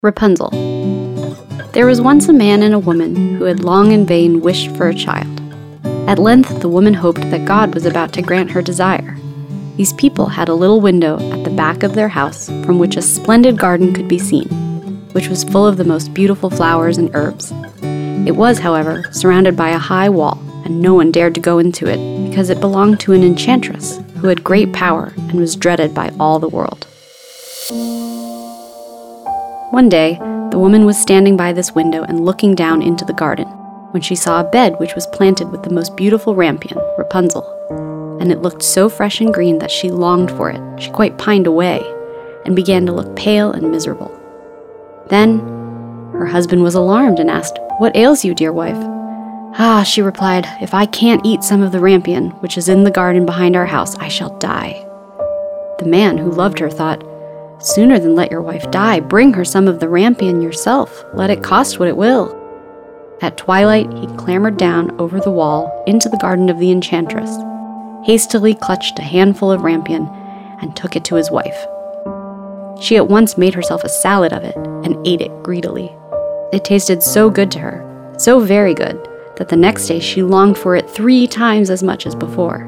Rapunzel. There was once a man and a woman who had long in vain wished for a child. At length the woman hoped that God was about to grant her desire. These people had a little window at the back of their house from which a splendid garden could be seen, which was full of the most beautiful flowers and herbs. It was, however, surrounded by a high wall, and no one dared to go into it because it belonged to an enchantress who had great power and was dreaded by all the world. One day, the woman was standing by this window and looking down into the garden, when she saw a bed which was planted with the most beautiful rampion, Rapunzel, and it looked so fresh and green that she longed for it. She quite pined away, and began to look pale and miserable. Then, her husband was alarmed and asked, "What ails you, dear wife?" "Ah," she replied, "if I can't eat some of the rampion, which is in the garden behind our house, I shall die." The man, who loved her, thought, "Sooner than let your wife die, bring her some of the rampion yourself. Let it cost what it will." At twilight, he clambered down over the wall into the garden of the enchantress, hastily clutched a handful of rampion, and took it to his wife. She at once made herself a salad of it and ate it greedily. It tasted so good to her, so very good, that the next day she longed for it 3 times as much as before.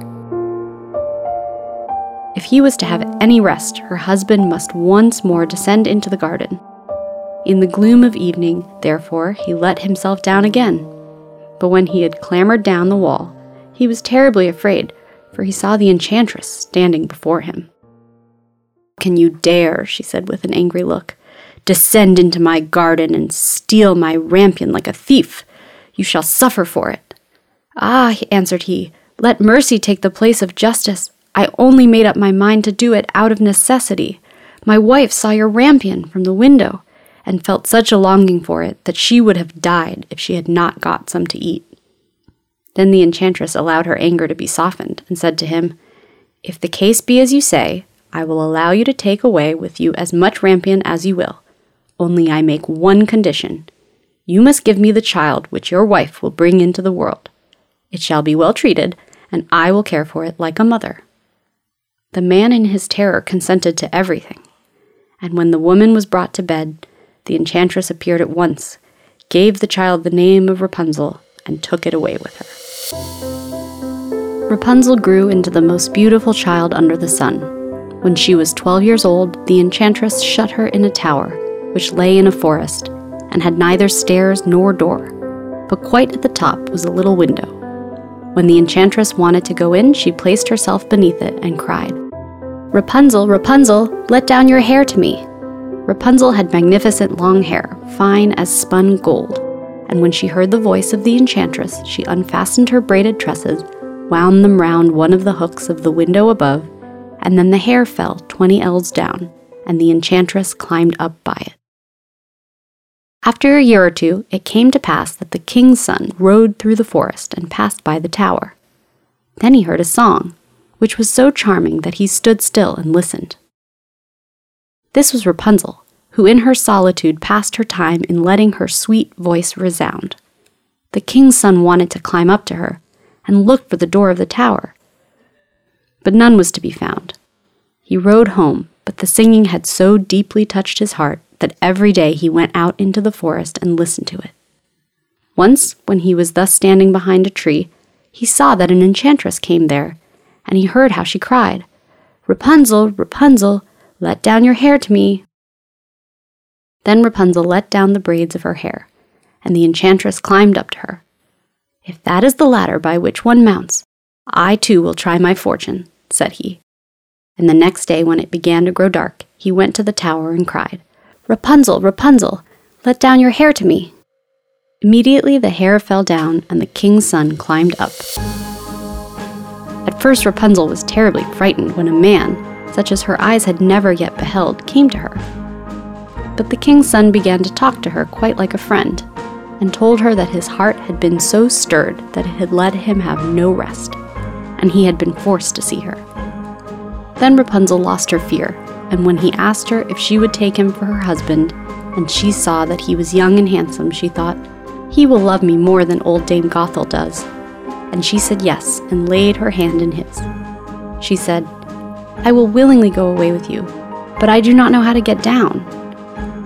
If he was to have any rest, her husband must once more descend into the garden. In the gloom of evening, therefore, he let himself down again. But when he had clambered down the wall, he was terribly afraid, for he saw the enchantress standing before him. "Can you dare," she said with an angry look, "descend into my garden and steal my rampion like a thief? You shall suffer for it." "Ah," answered he, "let mercy take the place of justice. I only made up my mind to do it out of necessity. My wife saw your rampion from the window, and felt such a longing for it that she would have died if she had not got some to eat." Then the enchantress allowed her anger to be softened, and said to him, "If the case be as you say, I will allow you to take away with you as much rampion as you will. Only I make one condition. You must give me the child which your wife will bring into the world. It shall be well treated, and I will care for it like a mother." The man in his terror consented to everything, and when the woman was brought to bed, the enchantress appeared at once, gave the child the name of Rapunzel, and took it away with her. Rapunzel grew into the most beautiful child under the sun. When she was 12 years old, the enchantress shut her in a tower, which lay in a forest, and had neither stairs nor door, but quite at the top was a little window. When the enchantress wanted to go in, she placed herself beneath it and cried, "Rapunzel, Rapunzel, let down your hair to me." Rapunzel had magnificent long hair, fine as spun gold, and when she heard the voice of the enchantress, she unfastened her braided tresses, wound them round one of the hooks of the window above, and then the hair fell 20 ells down, and the enchantress climbed up by it. After a year or two, it came to pass that the king's son rode through the forest and passed by the tower. Then he heard a song, which was so charming that he stood still and listened. This was Rapunzel, who in her solitude passed her time in letting her sweet voice resound. The king's son wanted to climb up to her, and looked for the door of the tower, but none was to be found. He rode home, but the singing had so deeply touched his heart that every day he went out into the forest and listened to it. Once, when he was thus standing behind a tree, he saw that an enchantress came there, and he heard how she cried, "Rapunzel, Rapunzel, let down your hair to me." Then Rapunzel let down the braids of her hair, and the enchantress climbed up to her. "If that is the ladder by which one mounts, I too will try my fortune," said he. And the next day, when it began to grow dark, he went to the tower and cried, "Rapunzel, Rapunzel, let down your hair to me." Immediately the hair fell down, and the king's son climbed up. At first Rapunzel was terribly frightened when a man, such as her eyes had never yet beheld, came to her. But the king's son began to talk to her quite like a friend, and told her that his heart had been so stirred that it had let him have no rest, and he had been forced to see her. Then Rapunzel lost her fear, and when he asked her if she would take him for her husband, and she saw that he was young and handsome, she thought, "He will love me more than old Dame Gothel does." And she said yes, and laid her hand in his. She said, "I will willingly go away with you, but I do not know how to get down."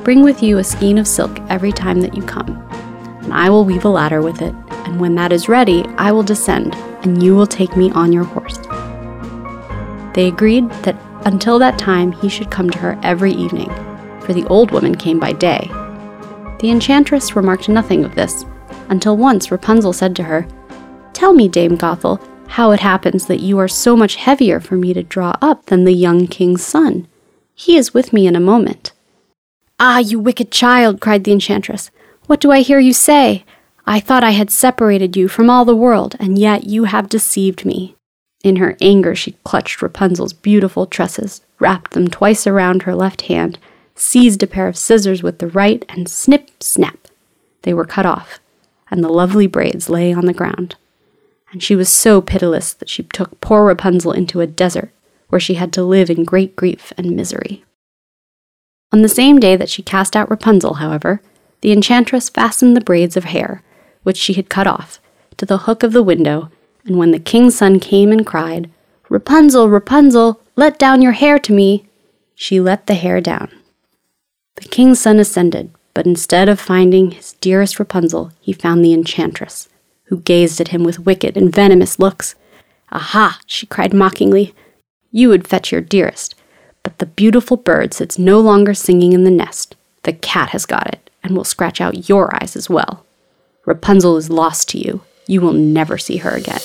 Bring with you a skein of silk every time that you come, and I will weave a ladder with it, and when that is ready, I will descend, and you will take me on your horse." They agreed that until that time he should come to her every evening, for the old woman came by day. The enchantress remarked nothing of this, until once Rapunzel said to her, "Tell me, Dame Gothel, how it happens that you are so much heavier for me to draw up than the young king's son. He is with me in a moment." "Ah, you wicked child," cried the enchantress, "what do I hear you say? I thought I had separated you from all the world, and yet you have deceived me." In her anger she clutched Rapunzel's beautiful tresses, wrapped them twice around her left hand, seized a pair of scissors with the right, and snip, snap, they were cut off, and the lovely braids lay on the ground. And she was so pitiless that she took poor Rapunzel into a desert, where she had to live in great grief and misery. On the same day that she cast out Rapunzel, however, the enchantress fastened the braids of hair, which she had cut off, to the hook of the window, and when the king's son came and cried, "Rapunzel, Rapunzel, let down your hair to me," she let the hair down. The king's son ascended, but instead of finding his dearest Rapunzel, he found the enchantress, who gazed at him with wicked and venomous looks. "Aha!" she cried mockingly, "you would fetch your dearest, but the beautiful bird sits no longer singing in the nest. The cat has got it, and will scratch out your eyes as well. Rapunzel is lost to you. You will never see her again."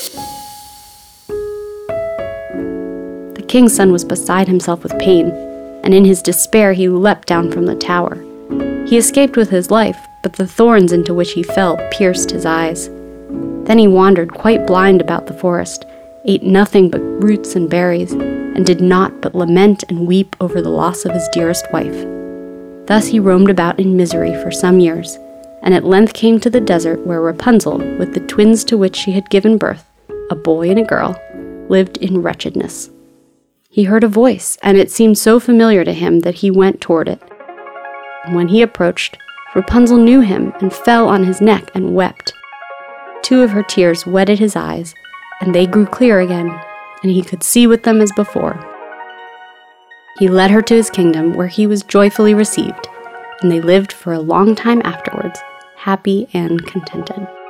The king's son was beside himself with pain, and in his despair he leapt down from the tower. He escaped with his life, but the thorns into which he fell pierced his eyes. Then he wandered quite blind about the forest, ate nothing but roots and berries, and did not but lament and weep over the loss of his dearest wife. Thus he roamed about in misery for some years, and at length came to the desert where Rapunzel, with the twins to which she had given birth, a boy and a girl, lived in wretchedness. He heard a voice, and it seemed so familiar to him that he went toward it. And when he approached, Rapunzel knew him and fell on his neck and wept. 2 of her tears wetted his eyes, and they grew clear again, and he could see with them as before. He led her to his kingdom, where he was joyfully received, and they lived for a long time afterwards, happy and contented.